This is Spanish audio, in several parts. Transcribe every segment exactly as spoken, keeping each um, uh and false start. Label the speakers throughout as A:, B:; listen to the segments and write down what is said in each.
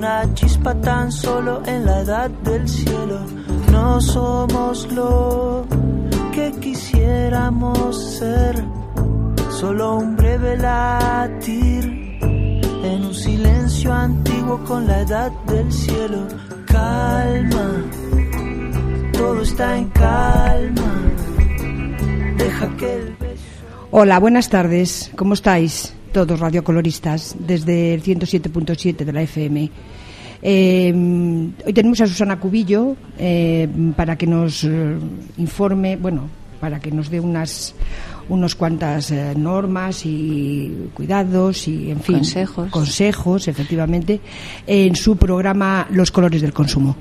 A: una chispa tan solo en la edad del cielo. No somos lo que quisiéramos ser, solo un breve latir en un silencio antiguo con la edad del cielo. Calma, todo está en calma. Deja que el beso...
B: Hola, buenas tardes. ¿Cómo estáis todos radiocoloristas desde el ciento siete punto siete de la F M? Eh, hoy tenemos a Susana Cubillo eh, para que nos eh, informe, bueno, para que nos dé unas unos cuantas eh, normas y cuidados y, en fin,
C: consejos,
B: consejos efectivamente, en su programa Los Colores del Consumo.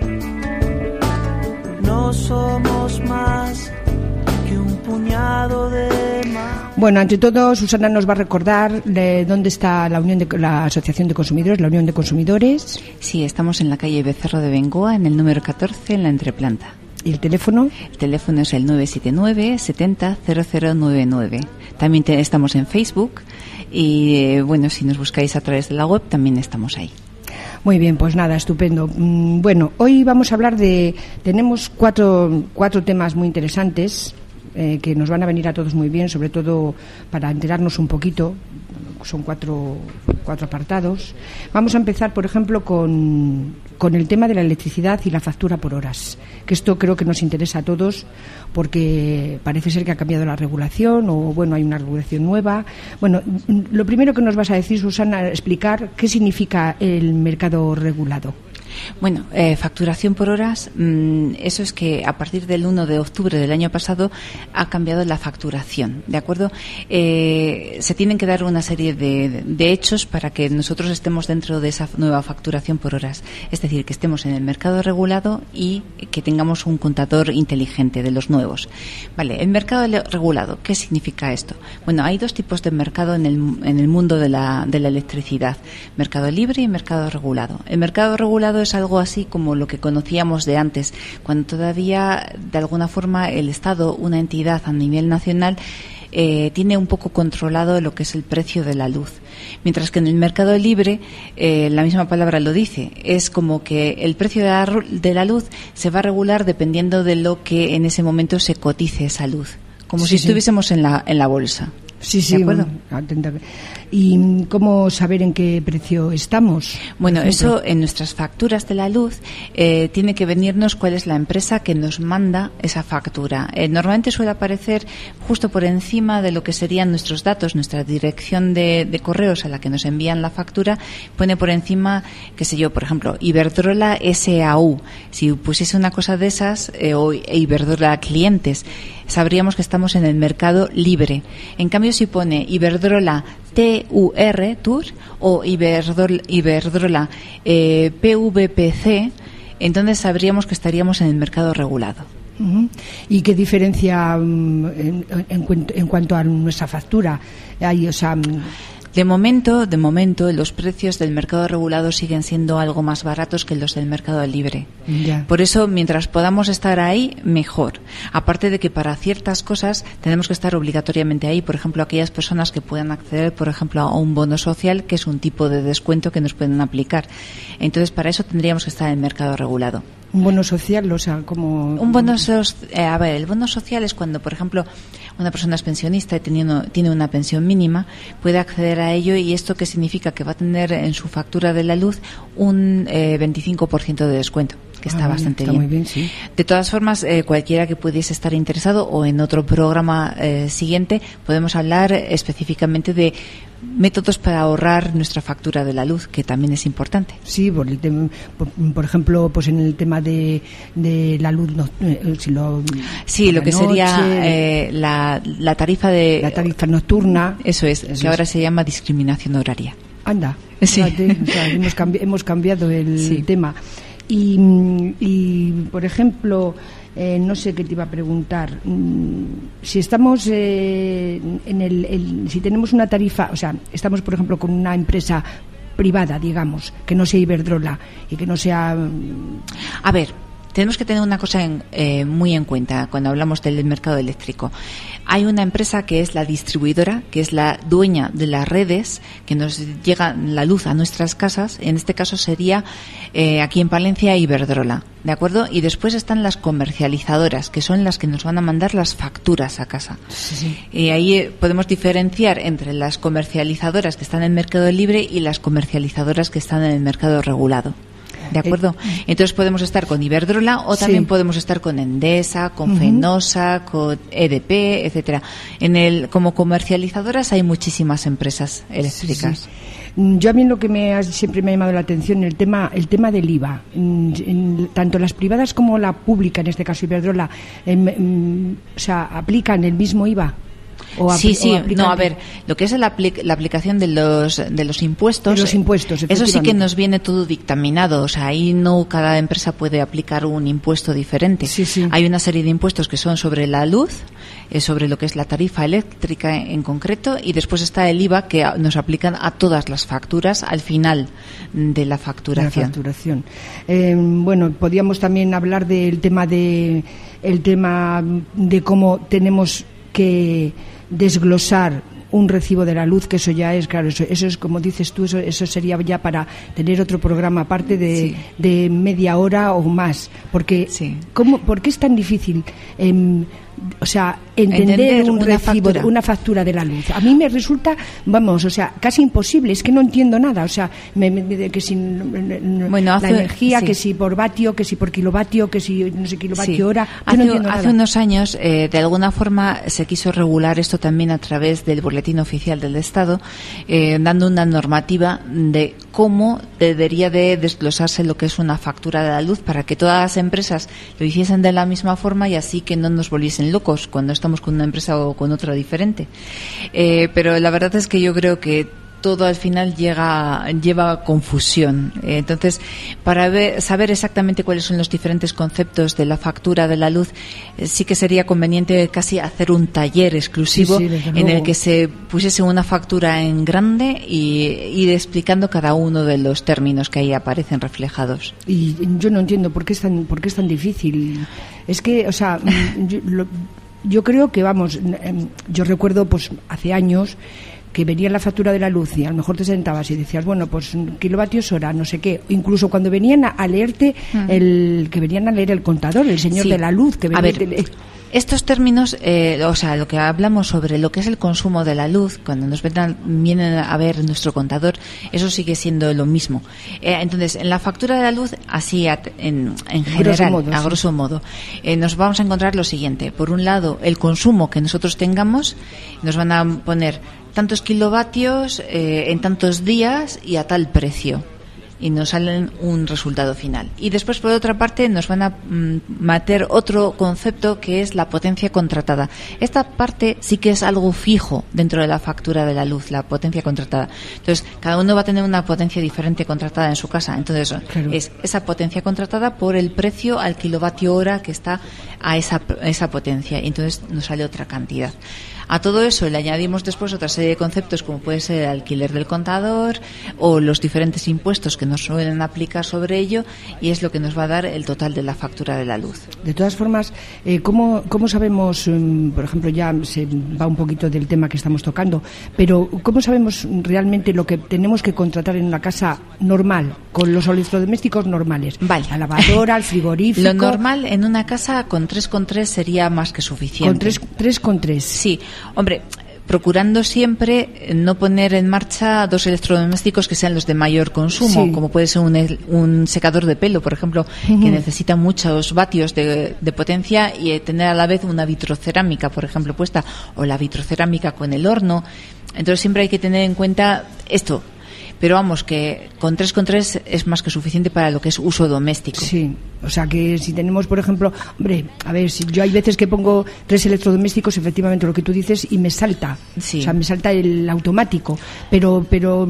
A: No somos más que un puñado de mar.
B: Bueno, ante todo, Susana nos va a recordar de dónde está la Unión de la Asociación de Consumidores, la Unión de Consumidores.
C: Sí, estamos en la calle Becerro de Bengoa, en el número catorce, en la entreplanta.
B: ¿Y el teléfono?
C: El teléfono es el nueve siete nueve, setenta, cero cero nueve nueve. También te, estamos en Facebook y, eh, bueno, si nos buscáis a través de la web, también estamos ahí.
B: Muy bien, pues nada, estupendo. Bueno, hoy vamos a hablar de... Tenemos cuatro, cuatro temas muy interesantes eh, que nos van a venir a todos muy bien, sobre todo para enterarnos un poquito. Son cuatro, cuatro apartados. Vamos a empezar, por ejemplo, con, con el tema de la electricidad y la factura por horas, que esto creo que nos interesa a todos porque parece ser que ha cambiado la regulación o, bueno, hay una regulación nueva. Bueno, lo primero que nos vas a decir, Susana, explicar qué significa el mercado regulado.
C: Bueno, eh, facturación por horas, mmm, eso es que a partir del uno de octubre del año pasado ha cambiado la facturación, ¿de acuerdo? Eh, se tienen que dar una serie de, de hechos para que nosotros estemos dentro de esa nueva facturación por horas. Es decir, que estemos en el mercado regulado y que tengamos un contador inteligente de los nuevos. Vale, el mercado regulado, ¿qué significa esto? Bueno, hay dos tipos de mercado en el, en el mundo de la, de la electricidad: mercado libre y mercado regulado. El mercado regulado es algo así como lo que conocíamos de antes, cuando todavía de alguna forma el Estado, una entidad a nivel nacional, eh, tiene un poco controlado lo que es el precio de la luz. Mientras que en el mercado libre, eh, la misma palabra lo dice, es como que el precio de la, de la luz se va a regular dependiendo de lo que en ese momento se cotice esa luz, como
B: sí,
C: si estuviésemos sí. en la en la bolsa.
B: Sí, sí. ¿De acuerdo? ¿Y cómo saber en qué precio estamos?
C: Bueno, eso en nuestras facturas de la luz eh, tiene que venirnos cuál es la empresa que nos manda esa factura. Eh, normalmente suele aparecer justo por encima de lo que serían nuestros datos, nuestra dirección de, de correos a la que nos envían la factura, pone por encima, qué sé yo, por ejemplo, Iberdrola S A U. Si pusiese una cosa de esas, eh, o Iberdrola Clientes, sabríamos que estamos en el mercado libre. En cambio, si pone Iberdrola T U R, Tour, o Iberdrola, Iberdrola eh, P V P C, entonces sabríamos que estaríamos en el mercado regulado.
B: Uh-huh. ¿Y qué diferencia um, en, en, en cuanto a nuestra factura hay? O sea,
C: De momento, de momento, los precios del mercado regulado siguen siendo algo más baratos que los del mercado libre.
B: Ya.
C: Por eso, mientras podamos estar ahí, mejor. Aparte de que para ciertas cosas tenemos que estar obligatoriamente ahí. Por ejemplo, aquellas personas que puedan acceder, por ejemplo, a un bono social, que es un tipo de descuento que nos pueden aplicar. Entonces, para eso tendríamos que estar en el mercado regulado.
B: ¿Un bono social? O sea, como...
C: Un bono so- eh, a ver, el bono social es cuando, por ejemplo, una persona es pensionista y teniendo, tiene una pensión mínima, puede acceder a ello, y esto que significa que va a tener en su factura de la luz un eh, veinticinco por ciento de descuento, que está ah, bastante
B: está
C: bien.
B: Muy bien, sí.
C: De todas formas, eh, cualquiera que pudiese estar interesado, o en otro programa eh, siguiente, podemos hablar específicamente de métodos para ahorrar nuestra factura de la luz, que también es importante.
B: Sí, por, el tem- por, por ejemplo, pues en el tema de, de la luz, no, eh, si lo,
C: sí, lo que
B: noche,
C: sería eh, la, la tarifa de
B: la tarifa nocturna.
C: Eso es, eso que es. Ahora se llama discriminación horaria.
B: Anda,
C: sí.
B: Fíjate, o sea, hemos, cambi- hemos cambiado el
C: sí.
B: tema. Y, y, por ejemplo, eh, no sé qué te iba a preguntar. Si estamos eh, en el, el, si tenemos una tarifa, o sea, estamos, por ejemplo, con una empresa privada, digamos, que no sea Iberdrola y que no sea.
C: A ver. tenemos que tener una cosa en, eh, muy en cuenta cuando hablamos del mercado eléctrico. Hay una empresa que es la distribuidora, que es la dueña de las redes, que nos llega la luz a nuestras casas. En este caso sería eh, aquí en Palencia Iberdrola, ¿de acuerdo? Y después están las comercializadoras, que son las que nos van a mandar las facturas a casa.
B: Sí, sí.
C: Y ahí eh, podemos diferenciar entre las comercializadoras que están en el mercado libre y las comercializadoras que están en el mercado regulado. ¿De acuerdo? Entonces podemos estar con Iberdrola o también sí. podemos estar con Endesa, con uh-huh. Fenosa, con E D P, etcétera. En el como comercializadoras hay muchísimas empresas eléctricas.
B: Sí, sí. Yo a mí lo que me ha, siempre me ha llamado la atención el tema el tema del I V A, en, en, tanto las privadas como la pública, en este caso Iberdrola, en, en, o sea, aplican el mismo I V A. O
C: sí, sí, no, a ver, lo que es la, apli- la aplicación de los de los impuestos,
B: de los impuestos,
C: eso sí que nos viene todo dictaminado, o sea, ahí no cada empresa puede aplicar un impuesto diferente.
B: Sí, sí.
C: Hay una serie de impuestos que son sobre la luz, eh, sobre lo que es la tarifa eléctrica en, en concreto, y después está el I V A que nos aplican a todas las facturas al final de la facturación.
B: De la facturación. Eh, bueno, podríamos también hablar del tema de el tema de cómo tenemos que desglosar un recibo de la luz, que eso ya es, claro, eso, eso es como dices tú, eso, eso sería ya para tener otro programa aparte de, sí. de media hora o más, porque
C: sí.
B: ¿cómo, ¿por qué es tan difícil eh, o sea, entender, entender un
C: una
B: recibo,
C: factura.
B: una factura de la luz? A mí me resulta, vamos, o sea, casi imposible, es que no entiendo nada, o sea, me, me, que si
C: bueno, hace,
B: la energía,
C: sí.
B: que si por vatio, que si por kilovatio, que si no sé kilovatio
C: sí.
B: hora,
C: hace,
B: yo no entiendo
C: hace
B: nada.
C: unos años, eh, de alguna forma, se quiso regular esto también a través del Boletín Oficial del Estado, eh, dando una normativa de cómo debería de desglosarse lo que es una factura de la luz para que todas las empresas lo hiciesen de la misma forma y así que no nos volviesen locos cuando estamos con una empresa o con otra diferente. Eh, pero la verdad es que yo creo que todo al final llega, lleva confusión. Eh, entonces, para ver, saber exactamente cuáles son los diferentes conceptos de la factura de la luz, eh, sí que sería conveniente casi hacer un taller exclusivo
B: sí, sí,
C: en el que se pusiese una factura en grande y ir explicando cada uno de los términos que ahí aparecen reflejados.
B: Y yo no entiendo por qué es tan, por qué es tan difícil. Es que, o sea, yo, lo, yo creo que, vamos, yo recuerdo, pues, hace años que venía la factura de la luz y a lo mejor te sentabas y decías, bueno, pues kilovatios hora, no sé qué. Incluso cuando venían a, a leerte, mm. el que venían a leer el contador, el señor
C: sí.
B: de la luz, que venía
C: a ver,
B: te...
C: estos términos, eh, o sea, lo que hablamos sobre lo que es el consumo de la luz, cuando nos vendan, vienen a ver nuestro contador, eso sigue siendo lo mismo. Eh, entonces, en la factura de la luz, así a, en, en general, grosso modo, a sí. grosso modo, eh, nos vamos a encontrar lo siguiente. Por un lado, el consumo que nosotros tengamos, nos van a poner tantos kilovatios eh, en tantos días y a tal precio. Y nos salen un resultado final. Y después, por otra parte, nos van a mm, meter otro concepto que es la potencia contratada. Esta parte sí que es algo fijo dentro de la factura de la luz, la potencia contratada. Entonces, cada uno va a tener una potencia diferente contratada en su casa. Entonces, claro. es esa potencia contratada por el precio al kilovatio hora que está a esa, a esa potencia. Y entonces nos sale otra cantidad. A todo eso le añadimos después otra serie de conceptos como puede ser el alquiler del contador o los diferentes impuestos que nos suelen aplicar sobre ello y es lo que nos va a dar el total de la factura de la luz.
B: De todas formas, eh, ¿cómo, ¿cómo sabemos, um, por ejemplo, ya se va un poquito del tema que estamos tocando, pero ¿cómo sabemos realmente lo que tenemos que contratar en una casa normal, con los electrodomésticos normales?
C: Vale.
B: La lavadora, el frigorífico.
C: Lo normal en una casa con tres coma tres sería más que suficiente.
B: Con tres coma tres.
C: Sí. Hombre, procurando siempre no poner en marcha dos electrodomésticos que sean los de mayor consumo, sí. como puede ser un, un secador de pelo, por ejemplo, uh-huh. que necesita muchos vatios de, de potencia y tener a la vez una vitrocerámica, por ejemplo, puesta, o la vitrocerámica con el horno. Entonces siempre hay que tener en cuenta esto. Pero vamos, que con tres coma tres es más que suficiente para lo que es uso doméstico.
B: Sí, o sea que si tenemos, por ejemplo, hombre, a ver, si yo hay veces que pongo tres electrodomésticos, efectivamente lo que tú dices, y me salta.
C: Sí.
B: O sea, me salta el automático. Pero, pero.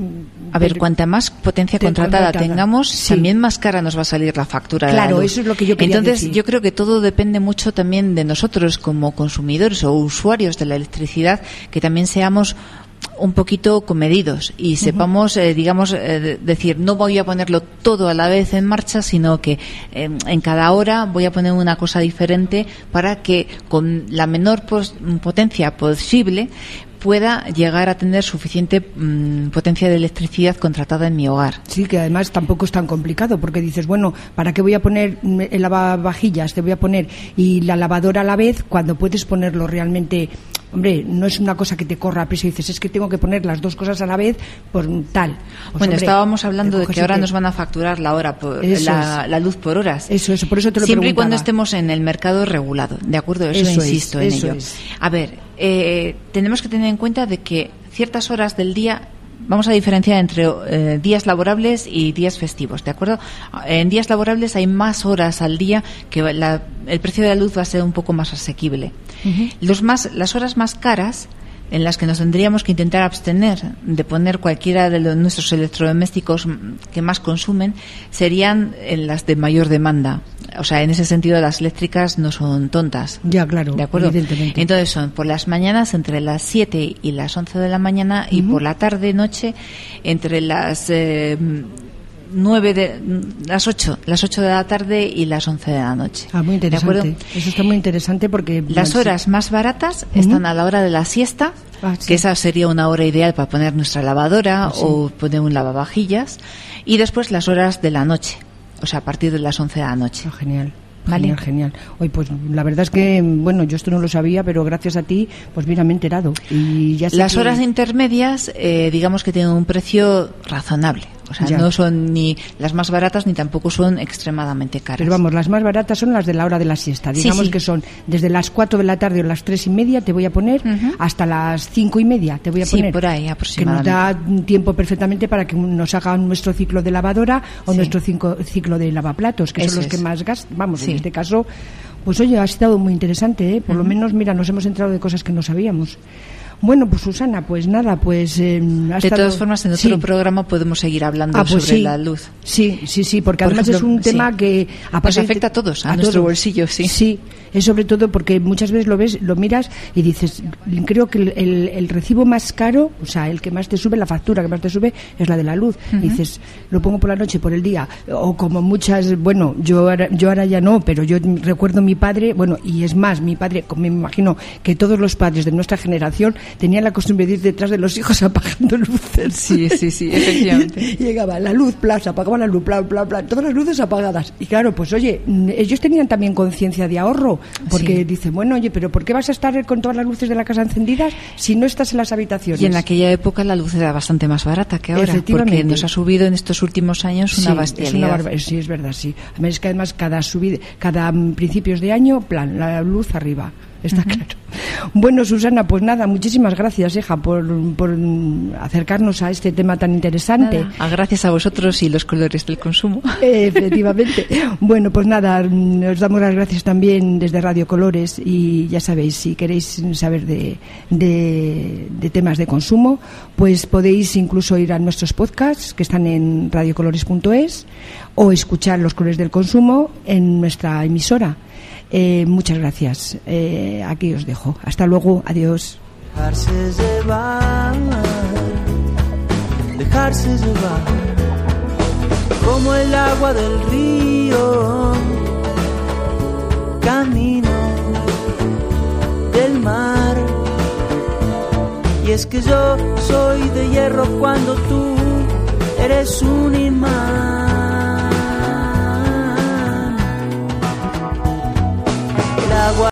C: A ver, cuanta más potencia contratada, contratada tengamos, sí. también más cara nos va a salir la factura.
B: Claro,
C: de la luz.
B: Eso es lo que yo quería
C: Entonces,
B: decir.
C: yo creo que todo depende mucho también de nosotros como consumidores o usuarios de la electricidad, que también seamos un poquito comedidos y sepamos, eh, digamos, eh, decir, no voy a ponerlo todo a la vez en marcha, sino que eh, en cada hora voy a poner una cosa diferente para que con la menor pos- potencia posible pueda llegar a tener suficiente mmm, potencia de electricidad contratada en mi hogar.
B: Sí, que además tampoco es tan complicado, porque dices, bueno, ¿para qué voy a poner el lavavajillas? Te voy a poner y la lavadora a la vez, cuando puedes ponerlo realmente. Hombre, no es una cosa que te corra a prisa y dices, es que tengo que poner las dos cosas a la vez por tal. Pues,
C: bueno,
B: hombre,
C: estábamos hablando de que ahora
B: te...
C: nos van a facturar la hora por la, la luz por horas.
B: Eso, eso, por eso te lo
C: Siempre
B: preguntaba.
C: y cuando estemos en el mercado regulado, ¿de acuerdo? Eso,
B: eso
C: insisto
B: es,
C: en
B: eso
C: ello.
B: Es.
C: A ver, eh, tenemos que tener en cuenta de que ciertas horas del día vamos a diferenciar entre eh, días laborables y días festivos, ¿de acuerdo? En días laborables hay más horas al día que la, el precio de la luz va a ser un poco más asequible. Uh-huh. Los más, las horas más caras, en las que nos tendríamos que intentar abstener de poner cualquiera de los, nuestros electrodomésticos que más consumen, serían en las de mayor demanda. O sea, en ese sentido las eléctricas no son tontas.
B: Ya, claro.
C: ¿De acuerdo?
B: Evidentemente.
C: Entonces son por las mañanas entre las siete y las once de la mañana uh-huh. y por la tarde noche entre las eh, nueve de las ocho las ocho de la tarde y las once de la noche.
B: Ah, muy interesante. Eso está muy interesante porque
C: las horas más baratas uh-huh. están a la hora de la siesta, ah, sí. que esa sería una hora ideal para poner nuestra lavadora, ah, sí. o poner un lavavajillas, y después las horas de la noche, o sea, a partir de las once de la noche.
B: Ah, genial.
C: ¿Vale?
B: Genial, genial. Hoy, pues la verdad es que, bueno, yo esto no lo sabía, pero gracias a ti, pues mira, me he enterado. Y ya sé
C: Las
B: que...
C: horas intermedias, eh, digamos que tienen un precio razonable. O sea, ya. no son ni las más baratas ni tampoco son extremadamente caras.
B: Pero vamos, las más baratas son las de la hora de la siesta. Digamos sí, sí. que son desde las cuatro de la tarde o las tres y media te voy a poner uh-huh. hasta las cinco y media te voy a poner.
C: Sí, por ahí aproximadamente.
B: Que nos da tiempo perfectamente para que nos hagan nuestro ciclo de lavadora o sí. nuestro cinco, ciclo de lavaplatos, que Eso son los es. que más gastan. Vamos, sí. en este caso, pues oye, ha estado muy interesante, ¿eh? Por uh-huh. lo menos, mira, nos hemos enterado de cosas que no sabíamos. Bueno, pues Susana, pues nada, pues... Eh,
C: de
B: estado...
C: todas formas, en otro
B: sí.
C: programa podemos seguir hablando
B: ah, pues
C: sobre
B: sí.
C: la luz.
B: Sí, sí, sí, porque
C: Por
B: además
C: ejemplo,
B: es un tema
C: sí.
B: que...
C: Nos afecta a todos, a, a nuestro todos. bolsillo, sí.
B: Sí, es sobre todo porque muchas veces lo ves, lo miras y dices, creo que el, el, el recibo más caro, o sea, el que más te sube, la factura que más te sube, es la de la luz. Uh-huh. Y dices, lo pongo por la noche, por el día, o como muchas, bueno, yo ahora, yo ahora ya no, pero yo recuerdo mi padre, bueno, y es más, mi padre, me imagino que todos los padres de nuestra generación tenían la costumbre de ir detrás de los hijos apagando luces.
C: Sí, sí, sí, efectivamente.
B: Y llegaba la luz, plaza, apagaban la luz, plan, plan, plan, todas las luces apagadas. Y claro, pues oye, ellos tenían también conciencia de ahorro, porque sí. dicen, bueno, oye, pero ¿por qué vas a estar con todas las luces de la casa encendidas si no estás en las habitaciones?
C: Y en aquella época la luz era bastante más barata que ahora, porque nos ha subido en estos últimos años una
B: sí,
C: bestialidad.
B: Es una barba- sí, es verdad, sí. Además es que además cada subida, cada principios de año, plan, la luz arriba. Está uh-huh. claro. Bueno, Susana, pues nada, muchísimas gracias, hija, por, por acercarnos a este tema tan interesante.
C: Nada, gracias a vosotros y los colores del consumo.
B: Eh, efectivamente. Bueno, pues nada, os damos las gracias también desde Radio Colores y ya sabéis, si queréis saber de, de, de temas de consumo, pues podéis incluso ir a nuestros podcasts que están en radio colores punto es o escuchar Los Colores del Consumo en nuestra emisora. Eh, muchas gracias. Eh, aquí os dejo. Hasta luego. Adiós.
A: Dejarse llevar, dejarse llevar, como el agua del río, camino del mar. Y es que yo soy de hierro cuando tú eres un imán.